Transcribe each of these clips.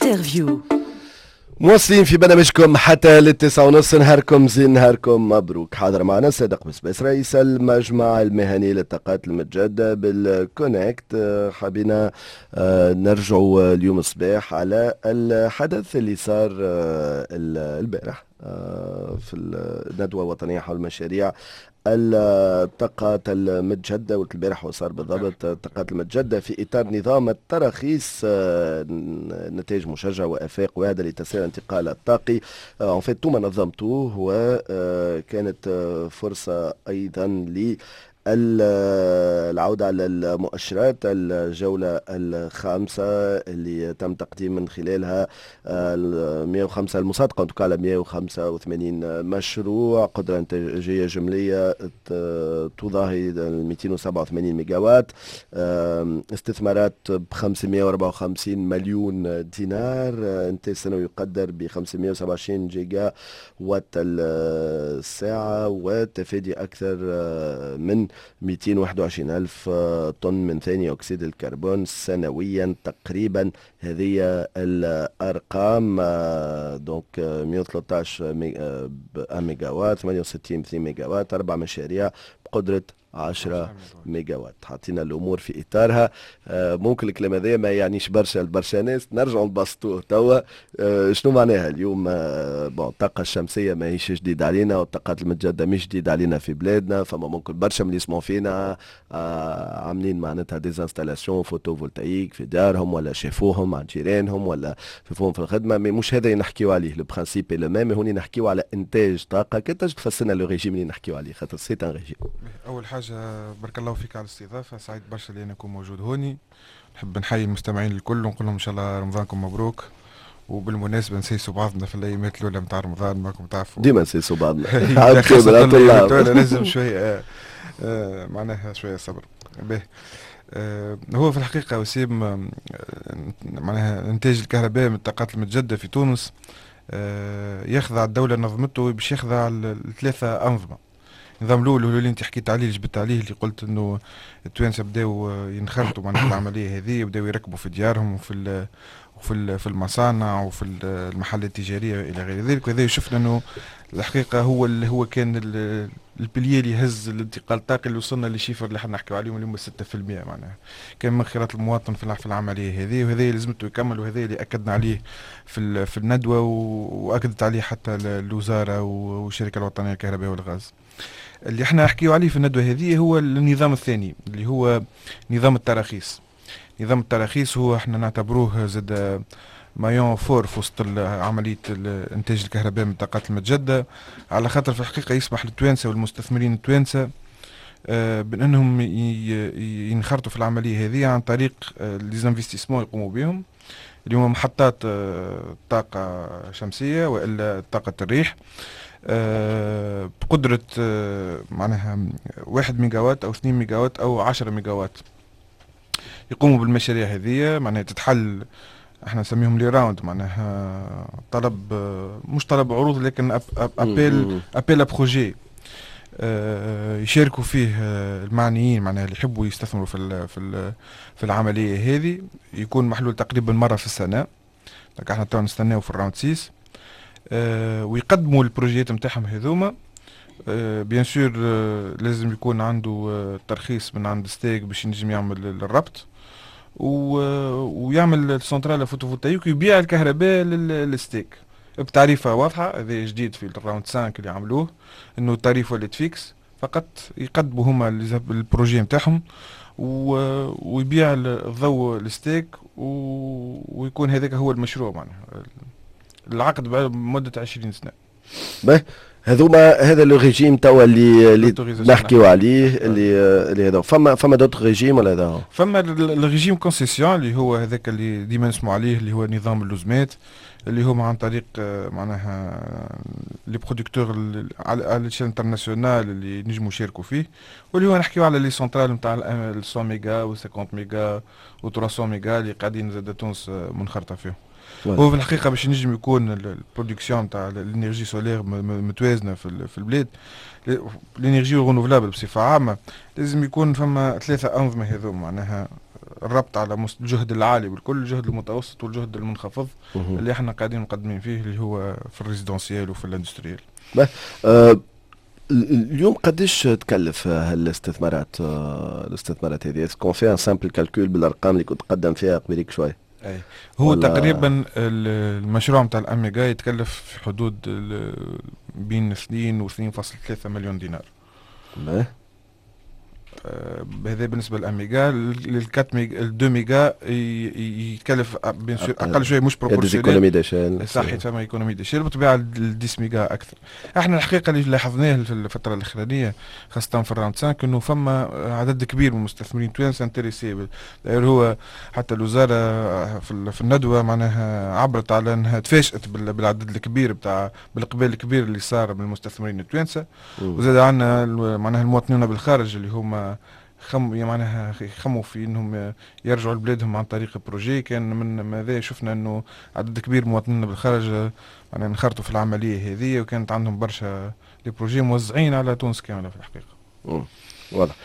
انترفيو. مواصلين في برنامجكم حتى لل9:30. نهاركم زين، نهاركم مبروك. حاضر معنا صادق بسباس رئيس المجمع المهني للطاقات المتجددة بالكونكت. حبينا نرجعوا اليوم الصباح على الحدث اللي صار البارح في الندوة الوطنية حول مشاريع الطاقات المتجددة. والبارح وصار بالضبط الطاقات المتجددة في إطار نظام التراخيص، نتائج مشجع وآفاق، وهذا لتسهيل الانتقال الطاقي. en fait ثم نظمتوه، وكانت فرصة أيضا العودة على المؤشرات، الجولة الخامسة اللي تم تقديم من خلالها 105 المصادقة على 185 مشروع قدرة إنتاجية جملية تضاهي 287 ميجاوات، استثمارات ب 554 مليون دينار، إنتاج سنوي يقدر ب 527 جيجا وات الساعة، وتفادي أكثر من 221 ألف طن من ثاني أكسيد الكربون سنويا تقريبا. هذه الأرقام. دونك 113 ميجاوات، 68 2 ميجاوات، 4 مشاريع بقدرة 10 ميجاوات. حاطين الامور في اطارها. ممكن الكلام هذا ما يعنيش برشا لبرشا ناس، نرجعوا نبسطوه توا. شنو معناها اليوم؟ الطاقه الشمسيه ماهيش جديد علينا، والطاقات المتجدده مش جديد علينا في بلادنا. فما ممكن برشا من اللي يسمعوا فينا عاملين معناتها ديزانستالاسيون فوتوفولتايك في دارهم، ولا شافوهم عند جيرانهم، ولا شافوهم في الخدمه. مش هذا اللي نحكيو عليه. لو برانسيب لو ميم، هوني نحكيو على انتاج طاقه. كي تجي تفسرنا لو ريجيم اللي نحكيو عليه، خاطر سيت ان ريجيم. اول حاجه بارك الله فيك على الاستضافه، سعيد برشا اللي انا نكون موجود هوني. نحب نحيي المستمعين الكل ونقول لهم ان شاء الله رمضانكم مبروك. وبالمناسبه نسيسوا بعضنا في الايامات الاولى نتاع رمضان، ماكم تعرفوا ديما نسيسوا بعضنا. لازم شويه معناها شويه صبر به. هو في الحقيقه وسيم معناها انتاج الكهرباء من الطاقات المتجدده في تونس يخضع الدوله نظمته باش يخضع الثلاثه انظمه. النظام الاول هو اللي انت حكيت عليه، اللي جبت عليه، اللي قلت انه التوانسه بداو ينخرطوا معناها العمليه هذه، وبداو يركبوا في ديارهم وفي المصانع وفي المحلات التجاريه الى غير ذلك. وهذا شفنا انه الحقيقه هو كان البليي اللي يهز الانتقال الطاقي اللي وصلنا لشيفر اللي حنا نحكيو عليهم اليوم 6%. معناها كان من خيارات المواطن في العمليه هذه، وهذا لازمته يكمل، وهذا اللي اكدنا عليه في الندوه، واكدت عليه حتى الوزاره والشركه الوطنيه للكهرباء والغاز. اللي احنا نحكيو عليه في الندوة هذه هو النظام الثاني اللي هو نظام التراخيص. نظام التراخيص هو احنا نعتبروه زاد مايون فور في وسط عملية انتاج الكهرباء من الطاقات المتجددة، على خاطر في الحقيقة يسمح للتوانسة والمستثمرين التوانسة بأنهم ينخرطوا في العملية هذه عن طريق ليزانفستيسمون يقوموا بهم، اللي هما محطات طاقة شمسية وإلا طاقة الريح بقدرة معناها 1 ميجاوات أو 2 ميجاوات أو 10 ميجاوات. يقوموا بالمشاريع هذه، معناها تتحل احنا نسميهم لي راوند، معناها طلب مش طلب عروض لكن ابيل بروجي يشاركوا فيه المعنيين، معناها اللي يحبوا يستثمروا في العملية هذه. يكون محلول تقريبا مرة في السنة، لكن احنا تو نستناو في الراوند 6 ويقدموا البروجيات نتاعهم هذوما. بيان سور لازم يكون عنده ترخيص من عند ستيك باش ينجم يعمل الربط ويعمل السنترال فوتوفولتايك ويبيع الكهرباء للستيك بتعريفه واضحه. هذا جديد في الراوند 5 اللي عملوه، انه التعريف ولات فيكس، فقط يقدموا هما البروجي نتاعهم ويبيع الضوء للستيك ويكون هذاك هو المشروع. معناها العقد بمدة 20 سنة. هذا لو ريجيم توا اللي نحكيو عليه، اللي هذا. فما دوت ريجيم ولا هذا؟ فما الريجيم كونسيسيون اللي هو هذاك اللي ديما نسمعوا عليه، اللي هو نظام اللزمات، اللي هو عن طريق معناها لي برودكتور على الشان انترناسيونال اللي نجموا يشاركوا فيه، واللي هو نحكيو على لي سنترال نتاع 100 ميجا و 50 ميجا و 300 ميجا اللي قاعدين زاد تونس منخرطه فيهم. هو في الحقيقه باش ينجم يكون البرودكسيون تاع الانرجي سولير متوازنه في البلاد، الانرجي رونوفلابل بصفه عامه، لازم يكون فما ثلاثه انظمه هذوما. معناها الربط على الجهد العالي بالكل، الجهد المتوسط والجهد المنخفض اللي احنا قاعدين مقدمين فيه، اللي هو في الريزيدونسيال وفي الاندستريال. اليوم قديش تكلف هالاستثمارات الاستثمارات هذه؟ اسكون فيها سامبل كالكول بالارقام اللي كنت قدم فيها قبيليك شوي؟ أي. هو تقريبا المشروع نتاع الأميجا يتكلف في حدود بين 2 و 2.3 مليون دينار. هذا بالنسبه للاميجا. للكات ميجا ال2 ميجا يتكلف بيان سور اقل شويه، مش بروبورسيونيل. صحيح، فما ايكونومي ديشيل بالطبيعه. ال10 ميجا اكثر. احنا الحقيقه اللي لاحظناه في الفتره الاخرانيه خاصه في الراوند 5 انه فما عدد كبير من المستثمرين توانسه انتريسي. هو حتى الوزاره في الندوه معناها عبرت على انها تفاجات بالعدد الكبير بتاع بالاقبال الكبير اللي صار من المستثمرين التوانسه. وزاد عندنا معناها المواطنين بالخارج اللي هما معناها يخموا في انهم يرجعوا لبلادهم عن طريق بروجي. كان من ماذا شفنا انه عدد كبير مواطنين بالخارج معناها انخرطوا في العمليه هذه، وكانت عندهم برشا لي بروجي موزعين على تونس كامله في الحقيقه. واضح.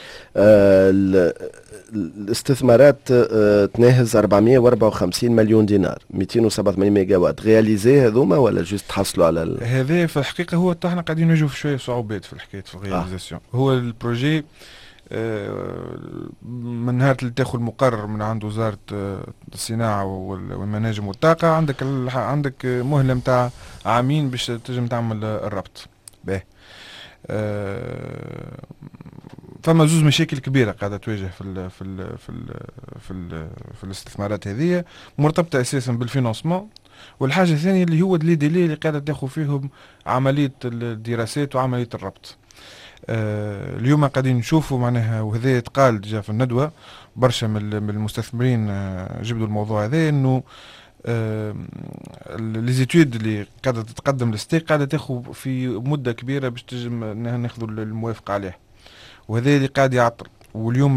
الاستثمارات تناهز 454 مليون دينار، 287 ميجا وات رياليزي هذوما ولا جوست تحصلوا على هذا في الحقيقه هو احنا قاعدين نواجهوا في شويه صعوبات في الحكايه في الرياليزاسيون. هو البروجي من نهار اللي تاخذ المقرر من عند وزارة الصناعة والمناجم والطاقة عندك مهلة متاع عامين باش تنجم تعمل الربط به. فما زوز مشاكل كبيرة قاعدة تواجه في الاستثمارات هذه، مرتبطة أساسا بالفينانسمون. والحاجة الثانية اللي هو دي اللي قاعدة تاخذ فيهم عملية الدراسات وعملية الربط. اليوم قاعدين نشوفوا معناها، وهذا يتقال جا في الندوة برشا من المستثمرين جبدوا الموضوع هذا، انه ليزيتود اللي قاعدة تتقدم للستيك قاعدة تاخذ في مدة كبيرة باش تجم ناخذوا الموافقة عليها، وهذا اللي قاعد يعطل. واليوم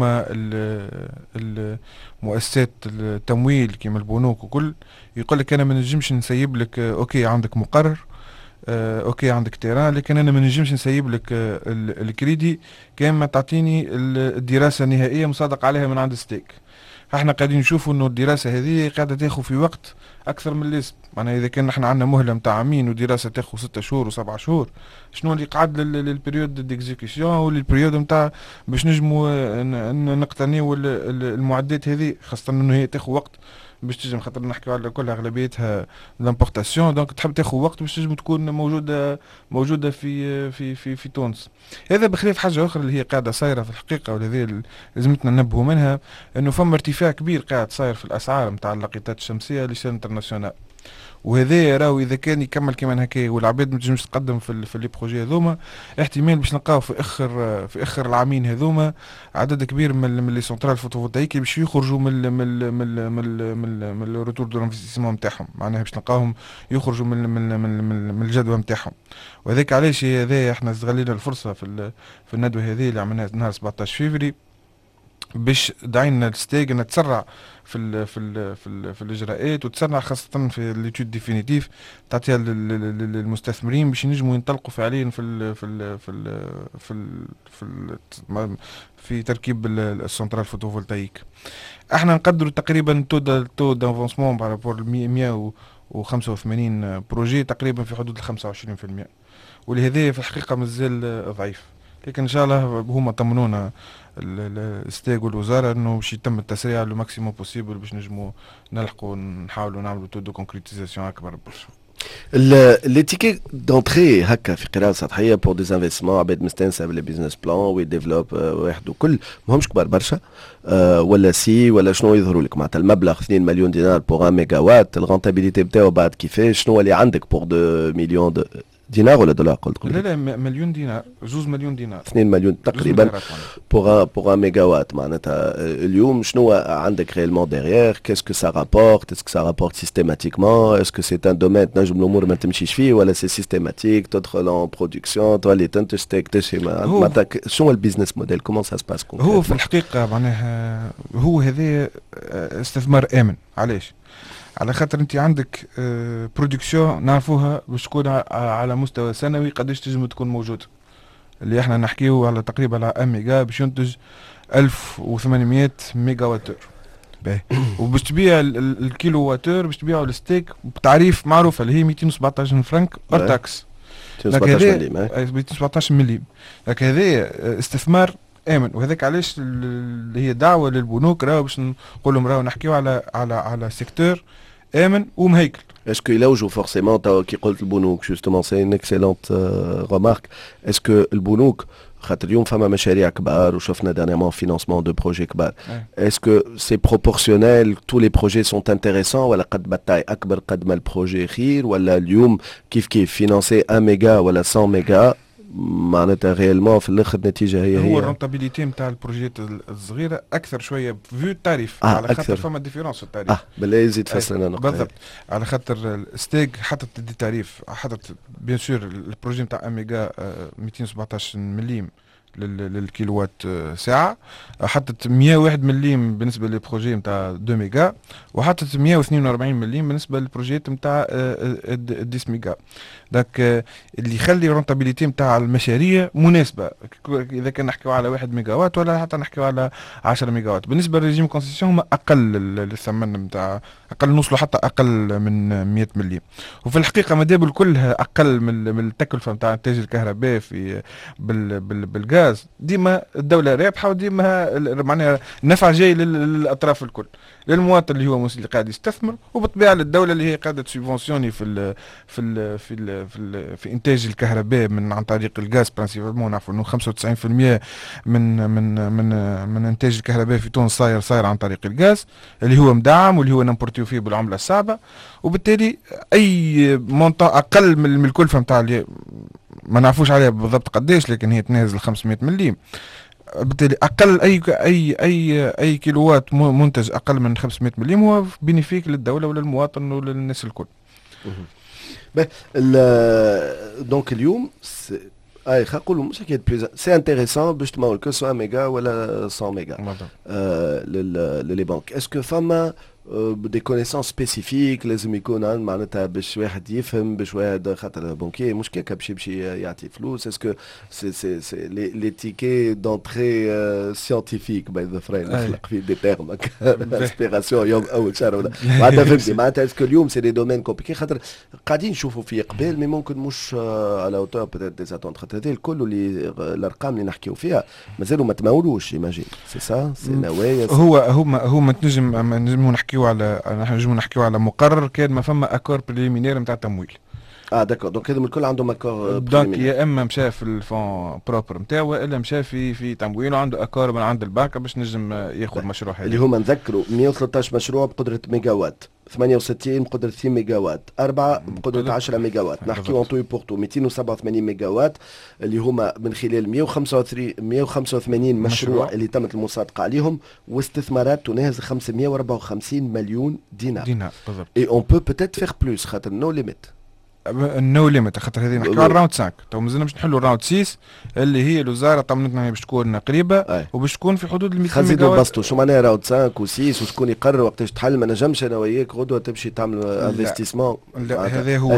المؤسسات التمويل كيما البنوك وكل يقول لك انا ما نجمش نسيب لك اوكي عندك مقرر، اوكي عندك تيران، لكن انا ما نجمش نسيب لك الكريدي كان ما تعطيني الدراسه النهائيه مصادق عليها من عند ستيك. احنا قاعدين نشوفوا انه الدراسه هذه قاعده تاخذ في وقت اكثر من اللازم. معناها اذا كان احنا عندنا مهله نتاع عامين ودراسه تاخذ 6 شهور و7 شهور، شنو اللي قعد للبريود ديكزيكسيون وللبريود نتاع باش نجموا نقتنيوا المعدات هذه، خاصه انه هي تاخذ وقت باش تجي، خاطر نحكيو على كل اغلبيتها لامبورتاسيون، دونك تحب تاخذ وقت باش تجم تكون موجوده في تونس. هذا بخلاف حاجه اخرى اللي هي قاعده صايره في الحقيقه، واللي لازمتنا ننبهوا منها، انه فما ارتفاع كبير قاعد صاير في الاسعار نتاع اللقيطات الشمسيه لشان انترناسيونال. وهذا راهو اذا كان يكمل كيما هكا والعباد ما تنجمش تقدم في لي بروجي هذوما، احتمال باش نلقاو في اخر العامين هذوما عدد كبير من لي سونترال فوتوفولتايك باش يخرجوا من الروتور دو انفستيسمون نتاعهم، معناها باش نلقاوهم يخرجوا من الجدوى نتاعهم. وهذاك علاش هذا احنا استغلينا الفرصه في الندوه هذه اللي عملناها نهار 17 فيفري باش دعينا الستيج انها تسرع في الاجراءات، وتسرع خاصه في ليتود ديفينيتيف تعطيها للمستثمرين باش ينجموا ينطلقوا فعليا في تركيب السنترال فوتوفولتايك. احنا نقدروا تقريبا تو دافونسمون بارابور 185 بروجي تقريبا في حدود 25%، ولهذا في الحقيقه مازال ضعيف، لكن ان شاء الله هما طمنونا الستيج والوزاره انه باش يتم التسريع لو ماكسيموم بوسيبل باش نجموا نلحقوا نحاولوا نعملوا تو دو كونكريتيزاسيون اكبر برشا. لي تيكي دونتري هكا في قراءة سطحية بور دي انفستمون عباد مستانسة بالبيزنس بلان ويديفلوب واحد وكل ماهمش كبار برشا ولا سي ولا شنو يظهروا لك معناتها المبلغ 2 مليون دينار بور 1 ميجا وات، الغونتابيليتي بتاعو بعد كيفاش، شنو اللي عندك بور 2 مليون دينار ولا دولار قلت؟ لا مليون دينار، 2 مليون دينار، 2 مليون تقريبا بوغ ميجا وات. معناتها اليوم شنو عندك ريالمون ديريير؟ كاسكو سا رابورت؟ اسكو سا رابورت سيستيماتيكمون؟ اسكو سي ان دومين تنجم الامور ما تمشيش فيه ولا سي سيستيماتيك تدخل اون برودكسيون تولي تنتج تكتشف معناتها شنو البيزنس موديل؟ كومون سا سباس؟ هو في الحقيقه معناها هو هذا استثمار امن. علاش؟ على خاطر انت عندك برودكسيون نعرفوها باش تكون على مستوى سنوي قداش تنجم تكون موجوده، اللي احنا نحكيو على تقريبا على 1 ميجا باش ينتج 1800 ميجا واتور. وباش تبيع الكيلو واتور باش تبيعوا الستيك بتعريف معروف اللي هي 217 فرنك اور تاكس. 217 مليم 217 مليم. لك هذا استثمار امن، وهذاك علاش اللي هي دعوه للبنوك راهو باش نقول لهم راهو نحكيو على سيكتور امن ومهيكل. Est-ce qu'il يلوجوا forcément كي قلت البنوك justement c'est une excellente remarque. Est-ce que البنوك خاطر اليوم فما مشاريع كبار وشفنا dernièrement financement de projets كبار. Est-ce que c'est proportionnel tous les projets sont intéressants ولا قد ما التاي أكبر قد ما البروجي خير ولا اليوم كيف financer 1 ميجا ولا 100 ميجا معناتها ريالمون في الاخر النتيجه هي هو الرونتابيليتي نتاع البروجيات الصغيره اكثر شويه فيو التعريف على خاطر فما ديفيرونس في التعريف. بالله يزيد فسر لنا نقطه بالضبط. على خاطر الستيك حطت دي تعريف، حطت بيان سور البروجي نتاع اميجا 217 مليم للكيلوات ساعه، حطت 101 مليم بالنسبه للبروجي نتاع 2 ميجا، وحطت 142 مليم بالنسبه للبروجيات نتاع 10 ميجا. داك اللي يخلي الرونتابيليتي نتاع المشاريع مناسبه اذا كان نحكيو على 1 ميجا وات ولا حتى نحكيو على 10 ميجا وات. بالنسبه للريجيم كونسيسيون هما اقل الثمن نتاع اقل، نوصلوا حتى اقل من 100 مليم. وفي الحقيقه مادام كلها اقل من التكلفه نتاع انتاج الكهرباء في بالغاز، ديما الدوله رابحه وديما معناها النفع جاي للاطراف الكل، للمواطن اللي هو اللي قاعد يستثمر، وبالطبيعه للدوله اللي هي قاعده تسيبونسيوني في انتاج الكهرباء عن طريق الغاز برانسيبالمون. نعرفوا انه 95% من انتاج الكهرباء في تونس صاير عن طريق الغاز اللي هو مدعم واللي هو نمبورتيو فيه بالعمله الصعبه، وبالتالي اي مونطا اقل من الكلفه نتاع اللي ما نعرفوش عليها بالضبط قداش، لكن هي تنازل 500 مليم. بالتالي اقل اي كيلوات منتج اقل من 500 مليم هو بينيفيك للدوله وللمواطن وللناس الكل. دونك اليوم خلينا نقولوا مش حكايه بليز سي انتيريسون باش تمول كو سوا ميجا ولا 100 ميجا للي بانك. اسكو فما دي كونيسونس سبيسيفيك لازم يكون معناتها باش واحد يفهم، باش واحد خاطر بونكي مش كيكا باش يعطي فلوس. اسكو سي لي تيكي دونتري سيانتيفيك باي ذا فرين نخلق في دي تيرم انسبيراسيون يوم اول شهر ولا معناتها فهمتني. معناتها اسكو اليوم سي دي دومين كومبليكي خاطر قاعدين نشوفوا في قبال مي ممكن مش على اوتور بوتيت دي زاتونت خاطر هذا الكل اللي الارقام اللي نحكيو فيها مازالوا ما تمولوش ايماجين سي سا سي نوايا. هما تنجم نحكيو على مقرر كان ما فما اكور بريليمينير نتاع تمويل. داكور. دونك هذم الكل عندهم اكور دونك يا اما مشى في الفون بروبر نتاعو والا مشى في تمويل وعنده اكور من عند البنك باش نجم ياخذ مشروع هذا اللي هما نذكروا 113 مشروع بقدره ميجا وات، 68 بقدره 6 ميجا وات، 4 بقدره 10 ميجا وات. نحكيو اون تو بورتو 287 ميجا وات اللي هما من خلال 185 مشروع اللي تمت المصادقه عليهم واستثمارات تناهز 554 مليون دينار بالضبط. اي اون بو بوتيت فيغ بلوس خاطر نو ليميت نو ليميت خاطر هذه نحكيو على الراوند 5 تو مازلنا باش نحلوا الراوند 6 اللي هي الوزاره طمنتنا باش تكون قريبه وباش تكون في حدود ال 200 ميجا وات. بسطوا شو معناها راوند 5 و6 وشكون يقرر وقتاش تحل؟ ما نجمش انا وياك غدوه تمشي تعمل انفستيسمون. هذا هو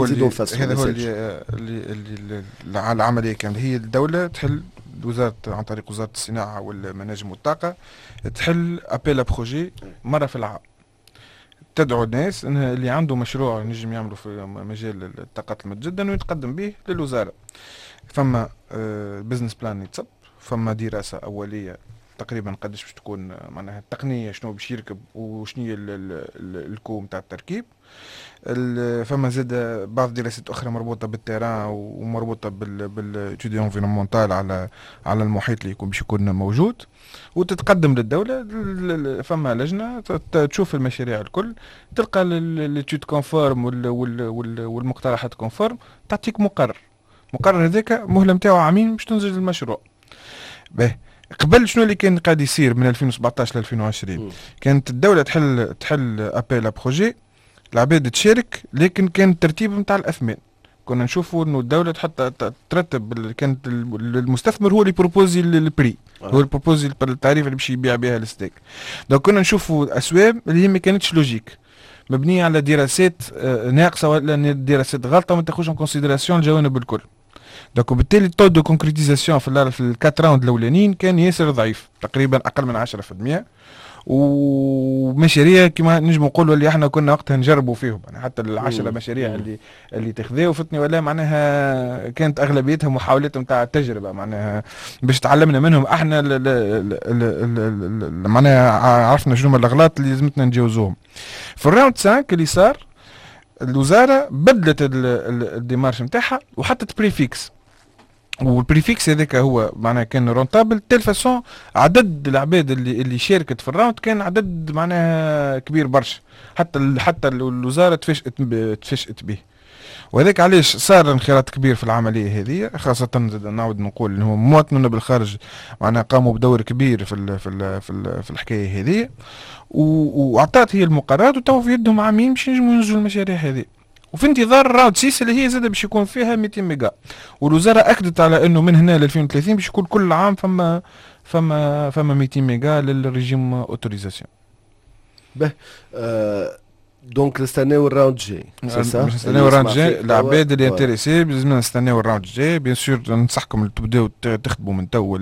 اللي العمليه كامله هي الدوله تحل وزاره عن طريق وزاره الصناعه والمناجم والطاقه تحل ابيل بروجي مره في العام، تدعو الناس ان اللي عنده مشروع نجم يعملوا في مجال الطاقات المتجدده انه يتقدم به للوزاره. فما بزنس بلان يتصب، فما دراسه اوليه تقريبا قداش باش تكون معناها التقنيه شنو باش يركب وشنو هي الكو نتاع التركيب. فما زاد بعض الدراسات اخرى مربوطه بالتيران ومربوطه بالاتيدي انفيرونمونتال على المحيط اللي باش يكون موجود، وتتقدم للدوله. فما لجنه تشوف المشاريع الكل، تلقى الاتيود كونفورم والمقترحات كونفورم، تعطيك مقرر هذاك مهله نتاعو عامين باش تنزل المشروع. باهي قبل شنو اللي كان قاعد يصير من 2017 ل 2020 كانت الدوله تحل ابيل بروجي، العباد تشارك، لكن كان الترتيب نتاع الاثمان كنا نشوفوا انه الدوله تحط ترتب، كانت المستثمر هو اللي بروبوزي البري، هو اللي بروبوزي التعريف اللي باش يبيع بها الستيك. دونك كنا نشوفوا اسواب اللي هي ما كانتش لوجيك، مبنيه على دراسات ناقصه ولا دراسات غلطه ما تاخذش ان كونسيدراسيون الجوانب الكل. دونك وبالتالي التو دو كونكريتيزاسيون في الكات راوند الاولانيين كان ياسر ضعيف، تقريبا اقل من 10%، ومشاريع كما نجم نقولوا اللي احنا كنا وقتها نجربوا فيهم، يعني حتى ال10 مشاريع اللي تخذوا فتني ولا معناها كانت اغلبيتها محاولات نتاع التجربه، معناها باش تعلمنا منهم احنا معناها عرفنا شنو الاغلاط اللي لازمتنا نتجاوزوهم. في الراوند 5 اللي صار الوزاره بدلت الديمارش نتاعها وحطت بريفيكس، والبريفيكس هذاك هو معناها كان رونتابل تيل فاسون عدد العباد اللي شاركت في الراوند كان عدد معناها كبير برشا، حتى الوزاره تفشئت به، وهذاك علاش صار انخراط كبير في العمليه هذه، خاصه نعود نقول انه مواطنون بالخارج معناها قاموا بدور كبير في الحكايه هذه، وعطات هي المقررات وتو في يدهم عامين باش ينجموا ينجزوا المشاريع هذه. وفي انتظار الراوند 6 اللي هي زاده باش يكون فيها 200 ميجا، والوزاره اكدت على انه من هنا ل 2030 باش يكون كل عام فما 200 ميجا للريجيم اوتوريزاسيون. به دونك نستناو الراوند جاي سي سا، نستناو الراوند جاي. العباد اللي انتريسي لازمنا نستناو الراوند جاي. بيان سور ننصحكم تبداو تخدموا من تو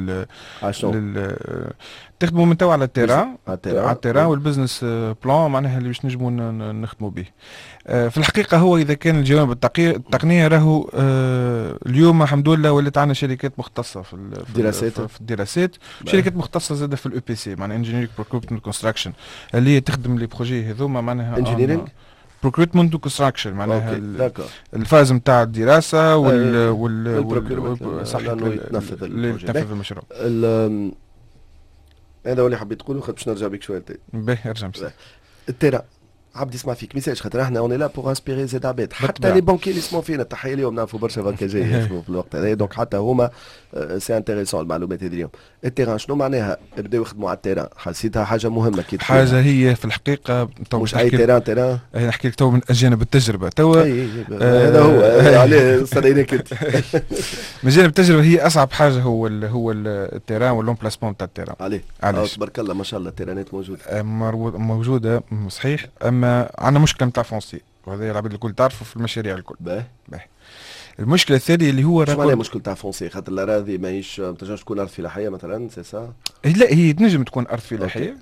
تخدموا من تو على التيران والبزنس بلان معناها اللي باش نجموا نخدموا به. في الحقيقه هو اذا كان الجوانب التقنيه راهو اليوم الحمد لله ولات عندنا شركات مختصه في الدراسات، شركات مختصه زاده في الاو بي سي معناها انجينيرينغ بروكروتمنت كونستراكشن اللي هي تخدم لي بروجي هذوما معناها انجينيرينغ بروكروتمنت وكونستراكشن معناها الفاز نتاع الدراسه صح اللي تنفذ المشروع. هذا هو اللي حبيت تقوله، باش نرجع بك شويه تاني. باهي ارجع مساء التيران عبد يسمع فيك ميساج، خاطر احنا اوني لا بوغ انسبيري زاد عباد، حتى لي بانكي اللي يسمعوا فينا تحيه اليوم، نعرفوا برشا بنكاجيه يخدموا في الوقت هذا، دونك حتى هما سي انتيريسون المعلومات هذه اليوم. التيران شنو معناها بداو يخدموا على التيران؟ حسيتها حاجه مهمه كي حاجه هي في الحقيقه مش اي تيران نحكي لك تو من اجانب التجربه توا هذا هو عليه استنيناك انت من جانب التجربه هي اصعب حاجه هو التيران والامبلاسمون تاع التيران. عليه تبارك الله ما شاء الله التيرانات موجوده صحيح، اما عندنا مشكله نتاع فونسي، وهذا العباد الكل تعرفوا في المشاريع الكل. باهي المشكله الثانيه اللي هو شو معناها مشكله تاع فونسي؟ خاطر الاراضي ماهيش ما تنجمش تكون ارض فلاحيه مثلا سي سا؟ لا هي تنجم تكون ارض فلاحيه،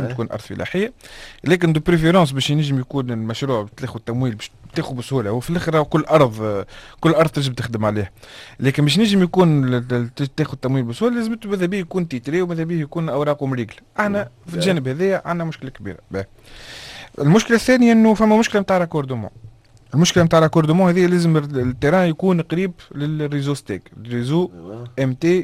لكن دو بريفيرونس باش ينجم يكون المشروع تاخذ تمويل باش تاخذ بسهوله، وفي الاخر كل ارض تنجم تخدم عليها، لكن باش نجم يكون تاخذ تمويل بسهوله لازم ماذا بيه يكون تيتري وماذا بيه يكون اوراقه مريقله. احنا في الجانب هذايا عندنا مشكله كبيره. المشكله الثانيه انه فما مشكله نتاع راكوردمون. المشكله نتاع راكوردمون هذه لازم التيران يكون قريب للريزو ستيك، ريزو ام تي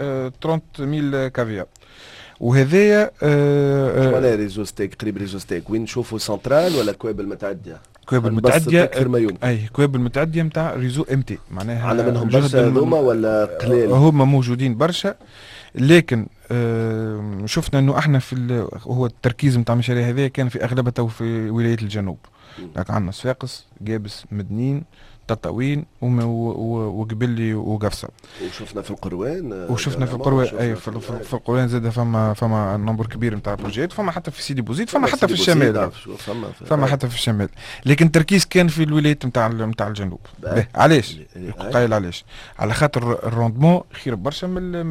30000 كافيا، وهذايا ولا ريزو ستيك قريب ريزو ستيك وين نشوفوا سنترال ولا كوابل متعديه؟ كوابل متعديه اي كوابل متعديه نتاع ريزو ام تي معناها عندنا منهم برشا هذوما ولا قليل؟ هما موجودين برشا، لكن شفنا انه احنا هو التركيز نتاع المشاريع هذه كان في اغلبها في ولايه الجنوب. عندنا صفاقس، جابس، مدنين، تطاوين وقبلي وقفصه. وشفنا في القروان اي في القروان زاد فما نمبر كبير نتاع بروجيات، فما حتى في سيدي بوزيد، فما حتى في الشمال، فما حتى في الشمال، لكن التركيز كان في الولايات نتاع الجنوب. علاش؟ قايل علاش؟ على خاطر الروندمون خير برشا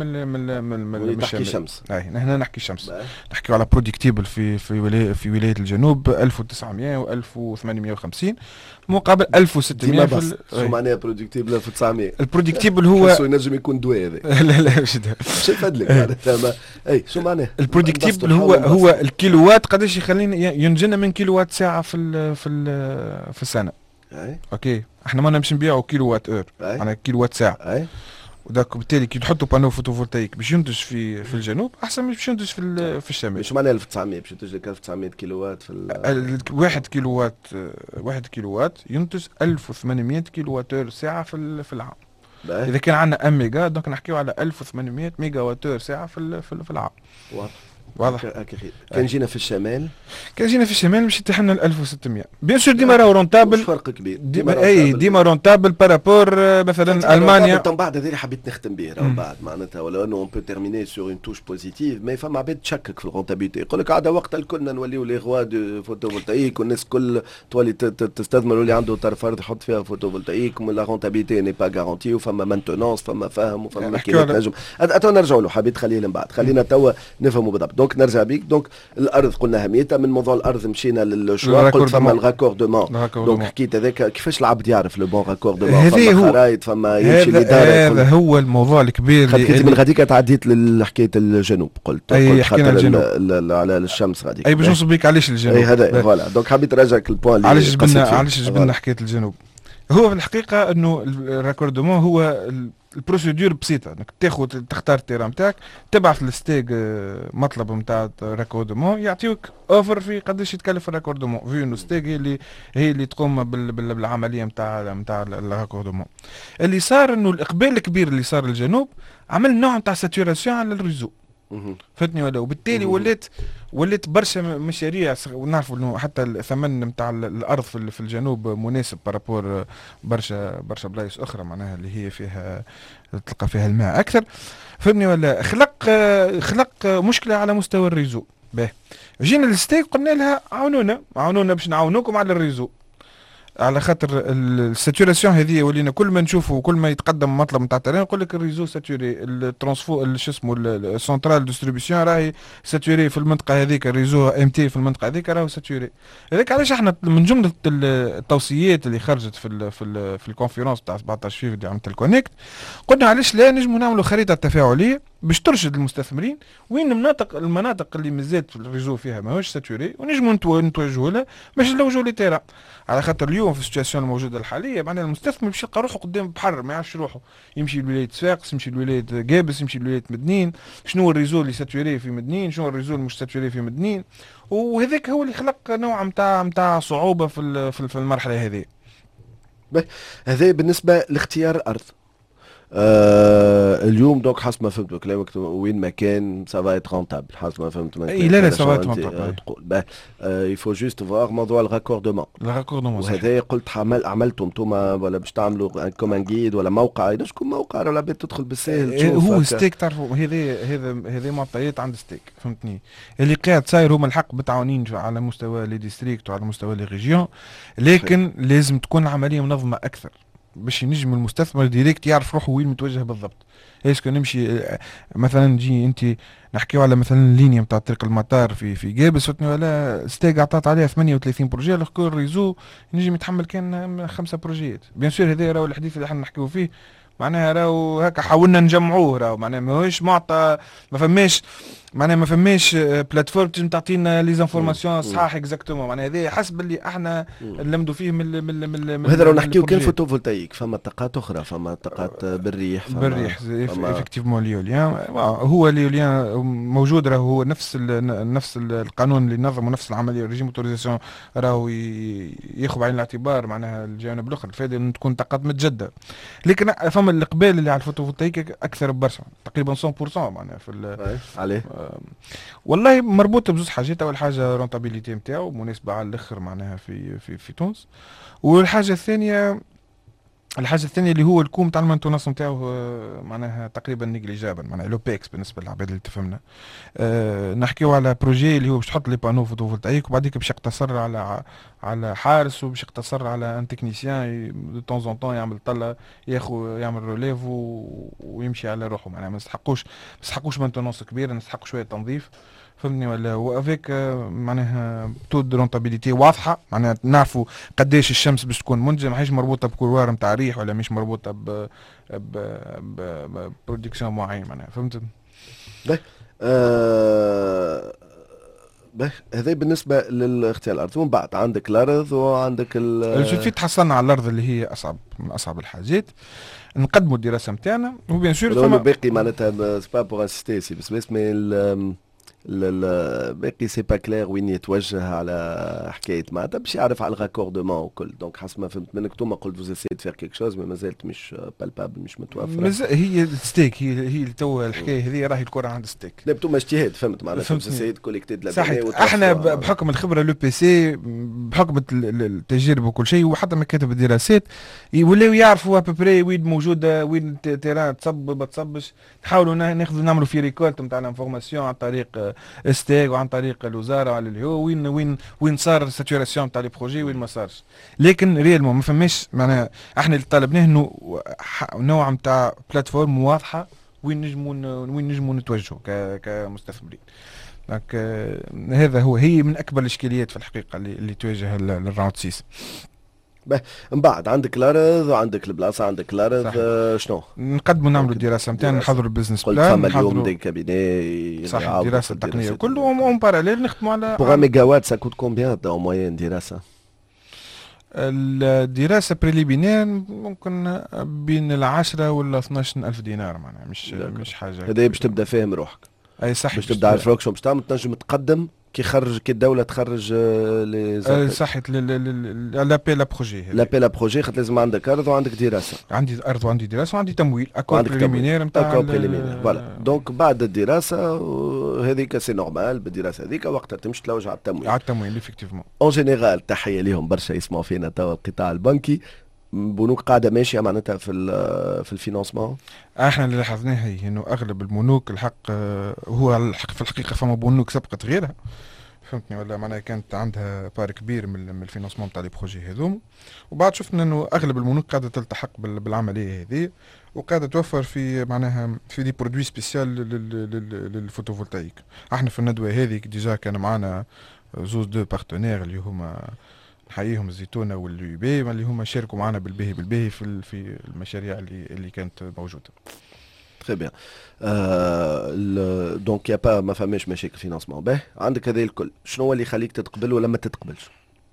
من الشمس. اي نحن نحكي شمس، نحكيو على برودكتيبل في ولايه الجنوب 1900 و 1850 مقابل 1600 شو معناها برودكتيبل 1900؟ البرودكتيبل هو ينجم يكون دواء هذا. لا مش ده. مش يفدلك معناتها اي شو معناه؟ البرودكتيبل هو الكيلووات قداش يخلينا ينجينا من كيلووات ساعة في السنة. اوكي احنا ما نمشي نبيعوا كيلووات اور، انا كيلووات ساعة. وداك بالتالي كي تحطوا بانو فوتوفولتايك باش ينتج في الجنوب احسن من باش ينتج في الشمال. شو معناها 1900 باش ينتج لك 1900 كيلووات في 1 كيلووات ينتج 1800 كيلووات اور ساعه في العام. اذا كان عندنا 1 ميجا دونك نحكيو على 1800 ميجا وات اور ساعه في العام. واضح. كان جينا في الشمال باش يتيح لنا 1600 بيان سور ديما راهو رونتابل، فرق كبير ديما رونتابل بارابور مثلا المانيا. من بعد هذا اللي حبيت نختم به راهو بعد معناتها ولو انه اون بو تيرميني سور اون توش بوزيتيف، مي فما عباد تشكك في الرونتابيلتي، يقول لك عاد وقت الكلنا نوليو لي غوا دو فوتوفولتايك والناس الكل تولي تستثمر اللي عنده طرف ارض يحط فيها فوتوفولتايك، لا رونتابيلتي ني با غارونتي، وفما مانتونونس فما فهم وفما ماكينات نجم. نرجعوا له حبيت خليه من بعد، خلينا توا نفهموا بالضبط. دونك نرجع بيك. دونك الارض قلنا اهميتها، من موضوع الارض مشينا للشوا، قلت فما الراكوردمون. دونك حكيت هذاك كيفاش العبد يعرف لو بون راكوردمون، فما خرايط، فما يمشي لدار. هذا هو الموضوع الكبير اللي من غاديك تعديت لحكايه الجنوب، قلت حكينا الجنوب على الشمس غاديك. اي باش نوصل بيك علاش الجنوب. اي هذا فوالا. دونك حبيت نرجعك البوان اللي علاش جبنا حكايه الجنوب. هو في الحقيقه انه الراكوردمون هو البروسيدور بسيطه، انك تختار التيران نتاعك، تبعث للستيج مطلب نتاع راكوردمون، يعطيوك اوفر في قداش يتكلف الراكوردمون، في انه ستيج هي اللي تقوم بالعمليه نتاع الراكوردمون. اللي صار انه الاقبال الكبير اللي صار للجنوب عمل نوع نتاع ساتوراسيون على الريزو، فهمتني ولا؟ وبالتالي ولات برشا مشاريع، ونعرفوا انه حتى الثمن نتاع الارض في الجنوب مناسب بارابور برشا بلايص اخرى، معناها اللي هي فيها تلقى فيها الماء اكثر، فهمتني ولا؟ خلق مشكله على مستوى الريزو. باهي جينا للستيك قلنا لها عاونونا باش نعاونوكم على الريزو، على خاطر الساتوراسيون هذه ولينا كل ما نشوفوا كل ما يتقدم مطلب نتاع الترين يقول لك الريزو ساتوري، الترانسفو شو اسمه السنترال ديستريبيسيون راهي ساتوري في المنطقه هذيك، الريزو ام تي في المنطقه هذيك راهو ساتوري. هذاك علاش احنا من جمله التوصيات اللي خرجت في الكونفرنس تاع 17 فيفري عام الكونيكت، قلنا علاش لا نجموا نعملوا خريطه تفاعليه باش ترشد المستثمرين وين المناطق اللي مازالت في الريزو فيها ماهوش ساتوري، ونجموا نتوجهوا لها باش نلوجوا لي تيرا. على خاطر اليوم في السيتواسيون الموجوده الحاليه معناها المستثمر باش يلقى روحه قدام بحر، ما يعرفش روحه، يمشي لولايه صفاقس، يمشي لولايه قابس، يمشي لولايه مدنين، شنو الريزو اللي ساتوري في مدنين، شنو الريزو اللي مش ساتوري في مدنين، وهذاك هو اللي خلق نوع نتاع صعوبه في المرحله هذه. هذا بالنسبه لاختيار الارض. اليوم دونك حسب ما فهمت كلامك وين ما كان سافا ات رونتابل، حسب ما فهمت. لا سافا ات رونتابل. تقول يفو جوست فوار موضوع الراكوردمون. وهذا قلت عملتم انتوما ولا باش تعملوا كومان جيد ولا موقع؟ ينجم يكون موقع ولا بيت تدخل بالسهل. هو ستيك تعرفوا هذه معطيات عند ستيك، فهمتني؟ اللي قاعد صاير هما الحق متعاونين على مستوى لي ديستريكت وعلى مستوى لي ريجيون، لكن لازم تكون العمليه منظمه اكثر باش ينجم المستثمر ديريكت يعرف روحه وين متوجه بالضبط. اسكو نمشي مثلا نجي انت نحكيو على مثلا اللينيا نتاع طريق المطار في قابس، فتني ولا ستيك عطات عليها 38 بروجي، الكل ريزو ينجم يتحمل كان 5 بروجيات. بيان سور هذا راهو الحديث اللي احنا نحكيو فيه، معناها راهو هكا حاولنا نجمعوه، راهو معناها ماهوش معطى، ما فماش بلاتفورم تنجم تعطينا لي زانفورماسيون صحاح اكزاكتومون، معناها هذا حسب اللي احنا نلمدوا فيه من وهذا لو نحكيو كان فوتوفولتايك، فما طاقات اخرى، فما طاقات بالريح افكتيفمون ليوليان. هو ليوليان موجود، راهو هو نفس القانون اللي نظم ونفس العمليه ريجيم اوتوريزاسيون راهو ياخذ بعين الاعتبار معناها الجوانب الاخرى، الفائده ان تكون طاقات متجدده. لكن فما الاقبال اللي على الفوتوفولتايك اكثر برشا، تقريبا 100% معناها في عليه. والله مربوطه بزوج حاجات. اول حاجه رونتابيليتي نتاعو مناسبه على الاخر معناها في تونس، والحاجه الثانيه اللي هو الكوم تاع المانتوناس نتاعو معناها تقريبا نيجليجابل، معناها لوبيكس بالنسبه للعباد اللي تفهمنا. نحكيو على بروجي اللي هو باش تحط لي بانو فوتوفولتايك، وبعديك باش يقتصر على حارس، وباش يقتصر على ان تكنيسيان دو طون زون طون يعمل طله، يعمل روليف ويمشي على روحه، معناها ما نستحقوش مانتوناس كبيره، نستحقوا شويه تنظيف، فهمني ولا؟ وافيك معناها تو دو رونتابيليتي واضحه، معناها نعرفوا قداش الشمس باش تكون منتجه، ماهيش مربوطه بكوروار نتاع ريح ولا مش مربوطه برودكسيون معين، معناها فهمت؟ هذا بالنسبه للاختيار الارض. ومن بعد عندك الارض وعندك في تحصلنا على الارض اللي هي من اصعب الحاجات. نقدموا الدراسه نتاعنا وبيان سور فما باقي معناتها سبا بور انسيستي سي بس باقي سي با كلير وين يتوجه على حكايه معناتها باش يعرف على الراكوردمون وكل. دونك حسب ما فهمت منك انتوما قلت فوز اسيت فير كيك شوز مي مازالت مش بالبابل، مش متوفره. هي الستيك هي تو الحكايه هذه راهي الكره عند الستيك. لا انتوما اجتهاد فهمت معناتها فوز اسيت كوليكتي دو لا احنا بحكم الخبره لو بي سي، بحكم التجارب وكل شيء، وحتى مكاتب الدراسات يوليو يعرفوا ابري وين موجوده، وين تيران تصب ما تصبش. نحاولوا نعملوا في ريكولت نتاع الانفورماسيون عن طريق ستيك وعن طريق الوزاره على اللي هو وين صار الساتوراسيون تاع لي بروجي وين ما صارش. لكن ريالمون ما فماش معناها احنا اللي طالبناه انه نوع نتاع بلاتفورم واضحه وين نجموا نتوجهوا كمستثمرين. دونك هذا هي من اكبر الاشكاليات في الحقيقه اللي تواجه الراوند 6. من بعد عندك الارض وعندك البلاصه، عندك الارض شنو نقدموا نعملوا الدراسه نتاعنا، نحضروا البيزنس قلت بلان، فما اليوم دي كابيني صح الدراسه التقنيه كله اون باراليل نخدموا على بوغ ميجا وات سا كوت كومبيان او موين دراسه. الدراسه بريليمينير ممكن بين 10 ولا 12 الف دينار معناها مش حاجه هذا باش تبدا فاهم روحك. اي صح باش تبدا عارف روحك شو باش تعمل، تنجم تقدم كي الدوله تخرج لي صحيت لابيل بروجي. لابيل بروجي خاطر لازم عندك ارض وعندك دراسه. عندي ارض وعندي دراسه وعندي تمويل اكور بريليمينير نتاع فوالا. دونك بعد الدراسه هذيك سي نورمال، بالدراسه هذيك وقتها تمشي تلوج على التمويل. على التمويل افكتيفمون. اون جينيرال تحيه ليهم برشا يسمعوا فينا توا القطاع البنكي، بنوك قاعده ماشيه معناتها في الفينانسمون. احنا اللي لاحظناه هي انه اغلب البنوك الحق هو الحق في الحقيقه فما بنوك سبقت غيرها فهمتني ولا معناها كانت عندها بار كبير من الفينانسمون تاع لي بروجي هذوم، وبعد شفنا انه اغلب البنوك قاعده تلتحق بالعمليه هذه وقاعده توفر في معناها في دي برودوي سبيسيال للفوتوفولتايك. احنا في الندوه هذه ديجا كان معنا زوز دو بارتنير اللي هما نحييهم الزيتونه واليو بي اللي هما شاركوا معنا بالباهي في المشاريع اللي كانت موجوده. تري بيان. دونك يا با ما فماش مشاكل فينانسمون. باهي عندك هذا الكل، شنو هو اللي يخليك تتقبل ولا ما تتقبلش؟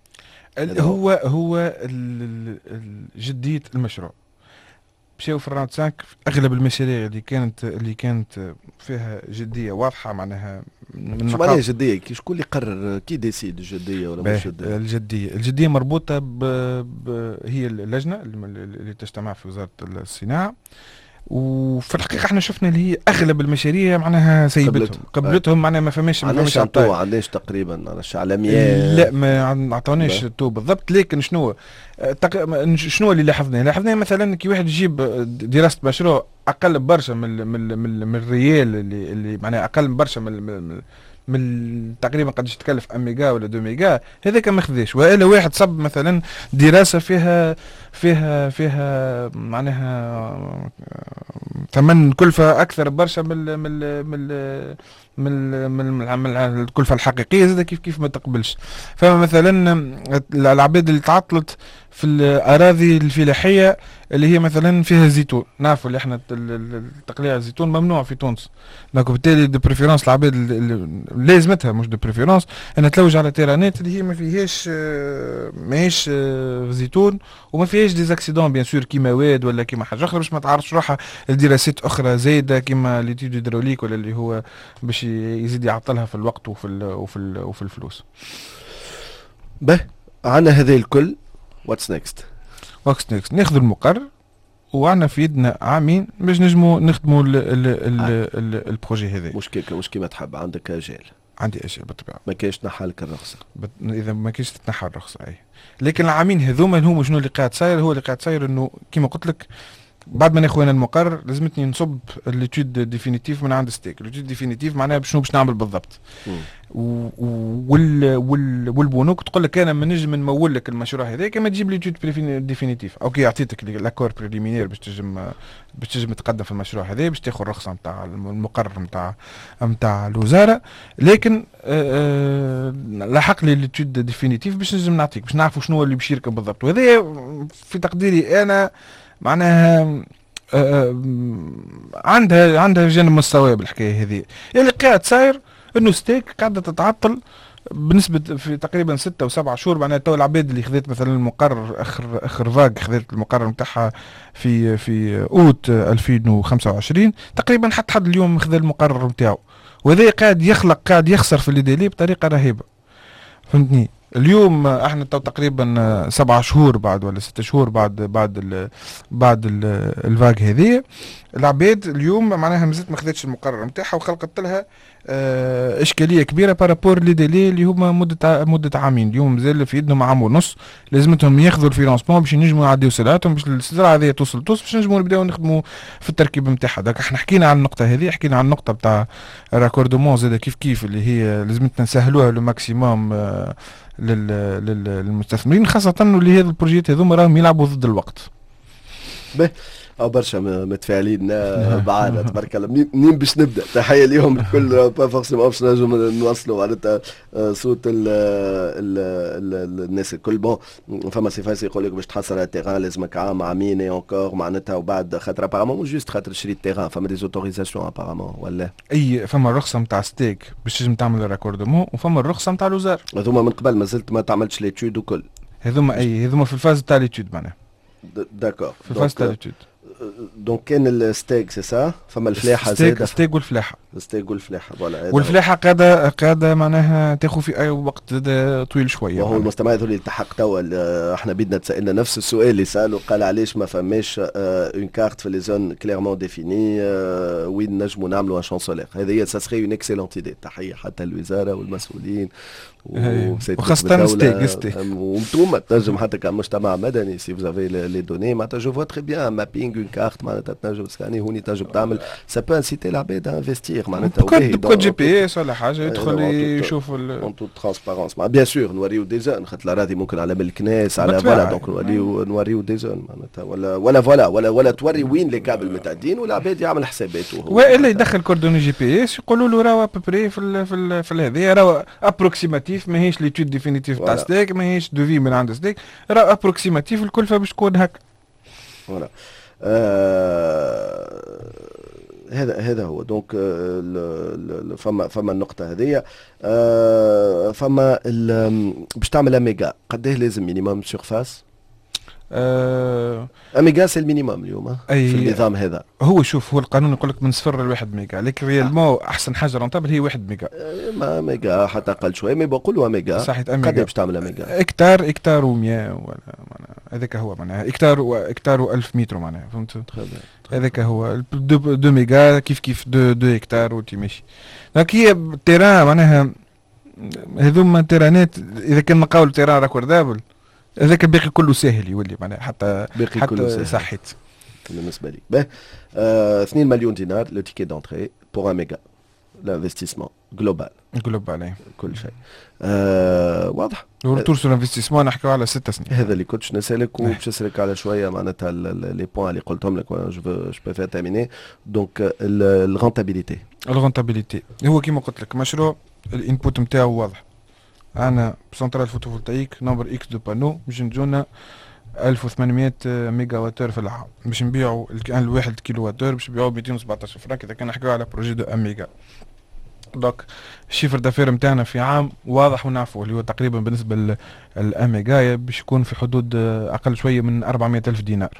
هو جديه المشروع. مشاو في الراوند 5 اغلب المشاريع اللي كانت فيها جديه واضحه معناها شو معناها جديه؟ شكون اللي قرر كي ديسيد الجديه ولا مش جديه؟ الجديه مربوطه هي اللجنه اللي تجتمع في وزاره الصناعه، وفي الحقيقه احنا شفنا اللي هي اغلب المشاريع معناها قبلتهم معناها ما فماش عندناش تقريبا على 100 لا ما عطوناش تو بالضبط. لكن شنو اللي لاحظناه مثلا كي واحد يجيب دراسه مشروع اقل برشا من الريال اللي معناها اقل برشا من تقريبا قداش تكلف 1 ميجا ولا 2 ميجا، هذاك ما خذاش. والا واحد صب مثلا دراسه فيها معناها ثمن كلفه اكثر برشا من الكلفه الحقيقيه، زاد كيف ما تقبلش. فمثلا العباد اللي تعطلت في الاراضي الفلاحيه اللي هي مثلا فيها زيتون، نعرفوا اللي احنا تقليع الزيتون ممنوع في تونس، دونك بالتالي دو بريفيرونس العباد لازمتها مش دو بريفيرونس انها تلوج على تيرانات اللي هي ماهيش زيتون وما فيهاش دي زاكسيدون بيان سور كيما واد ولا كيما حاجه اخرى، باش ما تعرضش روحها لدراسات اخرى زايده كيما ليتيود هيدروليك ولا اللي هو باش يزيد يعطلها في الوقت وفي الفلوس. به عنا هذا الكل واتس نيكست ناخذ المقرر وعنا في يدنا عامين باش نجموا نخدموا البروجي هذا. مش كيما تحب، عندك اجال. عندي اجال بالطبع، ما كاينش تنحى لك الرخصه. اذا ما كاينش تتنحى الرخصه اي، لكن العامين هذوما هما شنو اللي قاعد صاير؟ هو اللي قاعد صاير انه كيما قلت لك بعد ما ناخذ المقرر لازمتني نصب الليتود ديفينيتيف من عند ستيك. الليتود ديفينيتيف معناها شنو باش نعمل بالضبط. والبنوك تقول لك انا ما نجم نمول لك المشروع هذاك ما تجيب ليتود ديفينيتيف. اوكي عطيتك لاكور بريليمينير باش تجم تقدم في المشروع هذا باش تاخذ الرخصه نتاع المقرر نتاع الوزاره، لكن لاحق لي ليتود ديفينيتيف باش نجم نعطيك باش نعرفوا شنو اللي باش يركب بالضبط. وهذا في تقديري انا معناها عندها جانب مستوى بالحكايه هذه. اللي قاعد صاير انه ستيك قاعده تتعطل بنسبه في تقريبا 6 و7 شهور. معناها تو العباد اللي خذت مثلا المقرر اخر فاق خذت المقرر نتاعها في اوت 2025 تقريبا حتى حد اليوم خذ المقرر نتاعو، وهذا قاعد يخسر في اللي بطريقه رهيبه فهمتني. اليوم احنا تقريبا 7 شهور بعد ولا 6 شهور بعد الفاق هذه، العباد اليوم معناها مازالت ما خذتش المقرر نتاعها وخلقت لها اشكاليه كبيره بارابور لي ديلي اللي هما مده عامين. اليوم مازال في يدهم عام ونص، لازمتهم ياخذوا الفينانسمون باش ينجموا يعديوا سلعتهم باش السلعه هذه توصل باش نجموا نبداو نخدموا في التركيب نتاعها. دونك احنا حكينا عن النقطه هذه، حكينا عن النقطه نتاع راكوردمون زاد كيف اللي هي لازمتنا نسهلوها لو ماكسيموم للمستثمرين، خاصه اللي هذا البروجيات هذوما راهم يلعبوا ضد الوقت. به او برشا متفاعلين معانا تبارك الله. منين باش نبدا؟ تحيه اليوم الكل با فورسيمون باش نجموا نوصلوا معناتها صوت الناس الكل. بون فما سيفاس يقول لك باش تحصل على التيران لازمك عام عامين اونكور معناتها، وبعد خاطر ابارامون مو جوست خاطر تشري التيران، فما دي اوتوريزاسيون ابارامون ولا اي فما الرخصه نتاع ستيك باش تنجم تعمل راكوردمون، وفما الرخصه نتاع الوزاره. هذوما من قبل مازلت ما تعملش ليتود وكل هذوما في الفاز تاع ليتود معناها. داكور في الفاز تاع ليتود. دونك كان الستيك سي سا، فما الفلاحه زاده. ستيك والفلاحه. ستيك والفلاحه فوالا. والفلاحه قاعده معناها تاخذ في اي وقت طويل شويه. وهو المستمع اللي التحق توا احنا بدنا تسالنا نفس السؤال اللي سالوا، قال علاش ما فماش اون كارت في لي زون كليرمون ديفيني وين نجموا نعملوا ان شانسولير. هذه سا سري اون اكسيلونت ايدي. تحيه حتى الوزاره والمسؤولين وخاصة ستيك وانتم تنجم حتى كمجتمع مدني سي فوزافي لي دوني معناتها جو فوا تري بيان مابينغ اون كارت معناتها تنجم تسكاني هوني تنجم تعمل سا بو انسيتي العباد انفستيغ معناتها كود جي بي اس ولا حاجه يدخل يشوف اون تو ترانسبارونس. بيان سور نوريو دي زون خاطر الاراضي ممكن على بالكناس على فوالا دونك نوريو دي زون معناتها ولا فوالا ولا توري وين لي كابل متعدين والعباد يعمل حساباته. والا يدخل كوردوني جي بي اس يقولوا له راهو ابري في هذه راهو ابروكسيماتيف ماهيش ليتود ديفينيتيف تاع ستيك، ماهيش دوفي من عند ستيك، راه ابروكسيماتيف الكلفه باش تكون هكا. فوالا هذا هو دونك فما النقطه هذه. فما باش تعمل اميجا قداه لازم مينيموم سيرفاس؟ اميجا سي المينيموم اليوم في النظام هذا. هو شوف هو القانون يقول لك من 0 ل 1 ميجا، لكن ريالمون احسن حاجه رونتابل هي 1 ميجا. ما ميجا حتى اقل شويه، مي بقولوا اميجا. صحيح اميجا. قد باش تعمل اميجا؟ اكتار و100 ولا هذاك هو معناها اكتار و1000 متر معناها فهمت. هذاك هو 2 ميجا كيف 2 هكتار وتمشي. دونك هي التيران معناها هذوما تيرانات اذا كان نقاول تيران راكوردابل هذاك الباقي كله ساهل يولي معناها حتى صحيت بالنسبه لي. به 2 مليون دينار لو تيكي دونتري بور ان ميجا l'investissement global كل شيء واضح. ورتور سور انفستيسمون نحكيو على 6 سنين. هذا اللي كنتش نسالك وباش نسالك على شويه معناتها لي بوين اللي قلتهم لك جو بو فير تيرميني. دونك الرونتابيليتي هو كيما قلت لك مشروع الانبوت نتاعو واضح. انا سنترال فوتوفولتايك نمبر اكس دو بانو باش نجونا 1800 ميجا واتور في العام، باش نبيعوا الواحد كيلو واتور باش نبيعوا 217 فرانك اذا كان نحكيو على بروجي دو 1 ميجا. دوك الشيفر دافير نتاعنا في عام واضح ونعرفوا اللي هو تقريبا بالنسبه لل1 ميجا باش يكون في حدود اقل شويه من 400 الف دينار.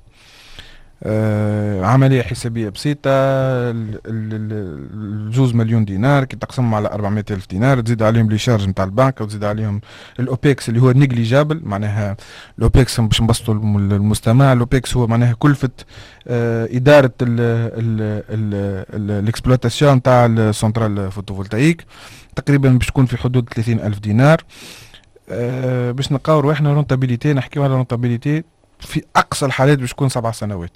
عملية حسابية بسيطة. 2 مليون دينار كي تقسمهم على 400 ألف دينار تزيد عليهم لي شارج نتاع البنك وتزيد عليهم الأوبيكس اللي هو نيجليجابل. معناها الأوبيكس باش نبسطوا المستمع، الأوبيكس هو معناها كلفة إدارة الإكسبلواتاسيون نتاع السنترال فوتوفولتايك تقريبا باش تكون في حدود 30 ألف دينار. باش نقاوروا احنا رونتابيليتي، نحكيو على رونتابيليتي في اقصى الحالات باش تكون 7 سنوات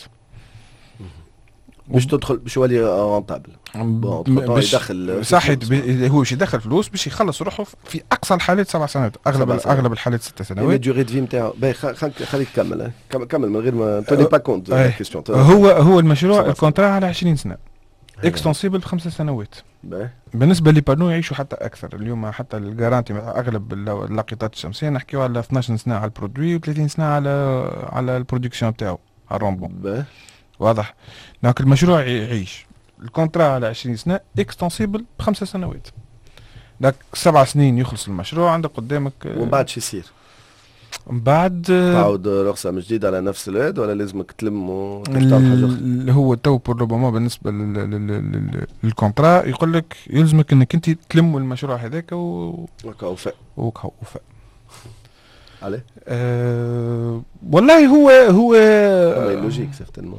باش تدخل باش يولي رونتابل. باش يدخل صحيح هو باش يدخل فلوس باش يخلص روحه في اقصى الحالات 7 سنوات. اغلب الحالات 6 سنوات. الدوري دو في نتاعو خليك كمل من غير ما توني با كونت كيستيون. هو المشروع الكونترا على 20 سنه اكستنسيبل ب5 سنوات. بالنسبه لبانو يعيشوا حتى اكثر. اليوم حتى الجارانتي اغلب اللاقطات الشمسيه نحكيو على 12 سنه على البرودوي و30 سنه على البرودكسيون تاعو على الرومبون. واضح. دونك المشروع يعيش الكونترا على 20 سنه اكستنسيبل ب5 سنوات. داك 7 سنين يخلص المشروع عندك قدامك. ومن بعد شو يصير؟ من بعد تعاود رخصه من جديد على نفس الواد ولا لازمك تلم وتعمل حاجه اللي هو تو بور لو مومون بالنسبه للكونترا يقول لك يلزمك انك انت تلم المشروع هذاك وكوفاء عليه. والله هو لوجيك سيرتينمون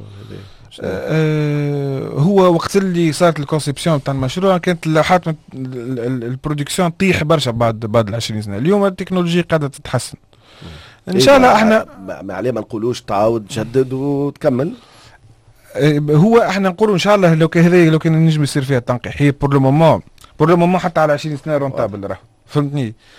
هو وقت اللي صارت الكونسيبسيون تاع المشروع كانت اللوحات البرودكسيون طيح برشا بعد 20 سنه. اليوم التكنولوجيا قاعده تتحسن ان شاء الله. احنا ما عليه ما نقولوش تعاود تجدد وتكمل. هو احنا نقولوا ان شاء الله لو كان نجم يصير فيها التنقيح. هي بور لو مومون حتى على 20 سنه رونتابل راه فهمتني.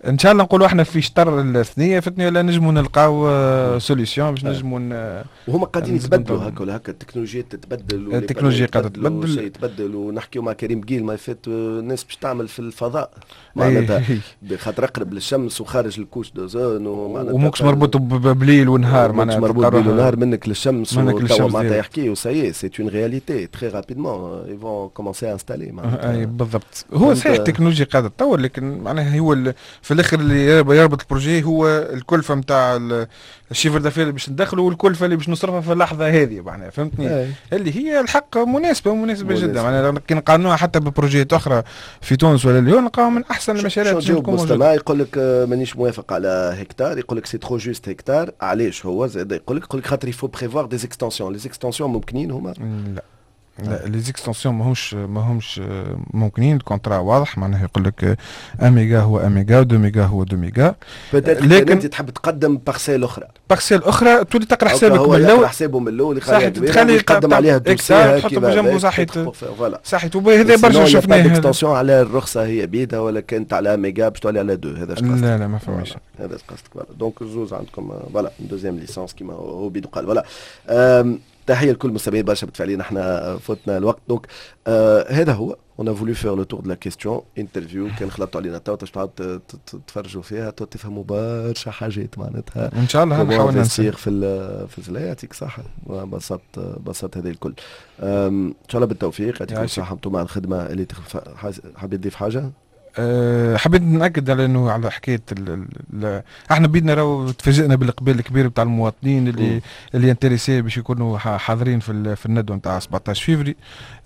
ان شاء الله نقولوا احنا في شطر الثنيه فتني ولا نجموا نلقاو سوليسيون باش نجموا وهما قاعدين يتبدلوا هكا ولا هكا، التكنولوجيات تتبدل، التكنولوجيا قاعده تتبدل، شيء يتبدل. ونحكيو مع كريم قيل ما فات الناس باش تعمل في الفضاء معناتها بخاطر قرب للشمس وخارج الكوش دوزون، وماكش مربوط بليل ونهار، معناتها مربوط بليل ونهار منك للشمس، وتوا معناتها يحكيو سي سي اون رياليتي تري رابيدمون اي فون كومونسي انستالي اي بالضبط. هو صحيح التكنولوجيا قاعده تطور، لكن معناها هو في الاخر اللي يربط البروجي هو الكلفه نتاع الشيفر دافير باش ندخلوا والكلفه اللي باش نصرفها في اللحظه هذه معناها فهمتني. اللي هي الحق مناسبه جدا معناها كي نقارنوها حتى ببروجيات اخرى في تونس ولا اليوم نلقاو من احسن المشاريع اللي تكون موجوده. يقول لك مانيش موافق على هكتار، يقول لك سي ترو جوست هكتار. علاش هو زاد يقول لك خاطر يفو بريفوار دي اكستنسيون. لي اكستنسيون ممكنين هما؟ لا لي زيكستنسيون ماهمش ممكنين. الكونترا واضح معناها يقول لك 1 ميجا هو 1 ميجا و2 ميجا هو 2 ميجا. لكن انت تحب تقدم بارسيل اخرى تولي تقرا حسابك من الاول، يقرا حسابه من الاول، تخلي يقدم عليها الدوسيه تحط بجنبه صحيت وهذا برشا شفناه. الاكستنسيون على الرخصه هي بيدها، ولا كانت على ميجا باش تولي على 2. هذا قصدك؟ لا ما فهمش. هذا قصدك. دونك زوز عندكم فوالا دوزيام ليسانس كيما هو بيدو قال. فوالا تحيه لكل المستمعين برشا بالفعل احنا فوتنا الوقت. دونك هذا هو on a voulu faire le tour de la question انترفيو. كان خلطوا علينا تو تعاود تتفرجوا فيها تو تفهموا برشا حاجات معناتها ان شاء الله. نحاول نسير في يعطيك صحه بسط هذه الكل. ان شاء الله بالتوفيق، يعطيكم الصحه انتم مع الخدمه اللي حابب تضيف حاجه؟ حبيت نأكد على انه على حكايه احنا بدنا راهو تفاجئنا بالاقبال الكبير بتاع المواطنين اللي انتريسي باش يكونوا حاضرين في الندوه نتاع 17 فيفري.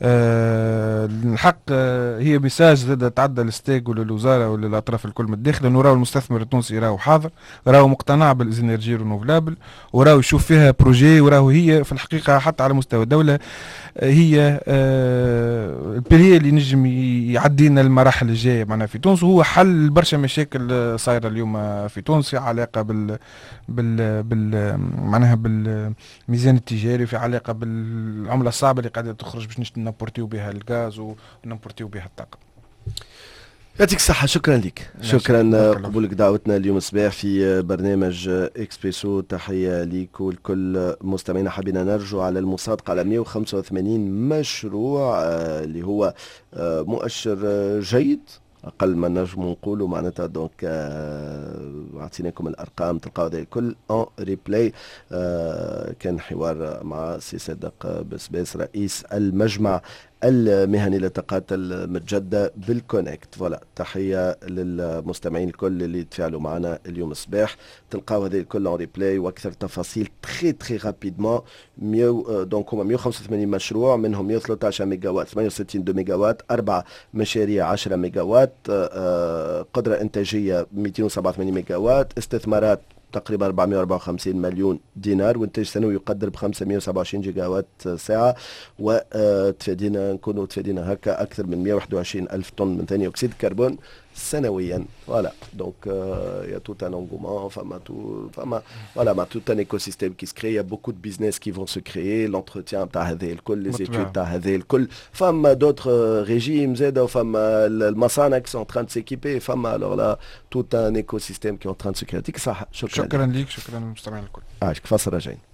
الحق هي ميساج زاد تعدى للستيك وللوزاره وللاطراف الكل من الداخل، انه راهو المستثمر التونسي راهو حاضر، راهو مقتنع بالانرجي رينوفلابل، وراهو يشوف فيها بروجي، وراهو هي في الحقيقه حتى على مستوى الدوله هي البيريه اللي نجم يعدينا المراحل الجايه معنا في تونس، وهو حل برشا مشاكل صايره اليوم في تونس في علاقه معناها بالميزان التجاري، في علاقه بالعمله الصعبه اللي قاعده تخرج باش نمبورتيو بها الغاز ونمبورتيو بها الطاقه. يعطيك الصحة، شكرا لك، شكرا قبولك دعوتنا اليوم الصباح في برنامج اكسبريسو. تحية ليك ولكل مستمعينا. حبينا نرجو على المصادقة على 185 مشروع اللي هو مؤشر جيد اقل ما نجم نقولوا معناتها. دونك اعطيناكم الارقام تلقاو هذا الكل اون ريبلاي. كان حوار مع سي صدق بسباس رئيس المجمع المهني للطاقات المتجددة بالكونكت. فوالا تحية للمستمعين الكل اللي تفاعلوا معنا اليوم الصباح. تلقاو هذه الكل اون ريبلاي واكثر تفاصيل تري رابيدمون. دونك هما 185 مشروع، منهم 113 ميجا وات، 68 دو ميجا وات، 4 مشاريع 10 ميجا وات، قدرة إنتاجية 287 ميجا وات، استثمارات تقريبا 454 مليون دينار، وانتاج سنوي يقدر ب 527 جيجا وات ساعة. نكونوا تفادينا هكا أكثر من 121 ألف طن من ثاني أكسيد الكربون سنويا. Voilà, donc il y a tout un engouement, voilà, tout un écosystème qui se crée, il y a beaucoup de business qui vont se créer, l'entretien les études d'autres régimes, les massana qui sont en train de s'équiper, alors là, tout un écosystème qui est en train de se créer. شكرا لك، شكرا للمستمعين الكل. كيف فسر جاي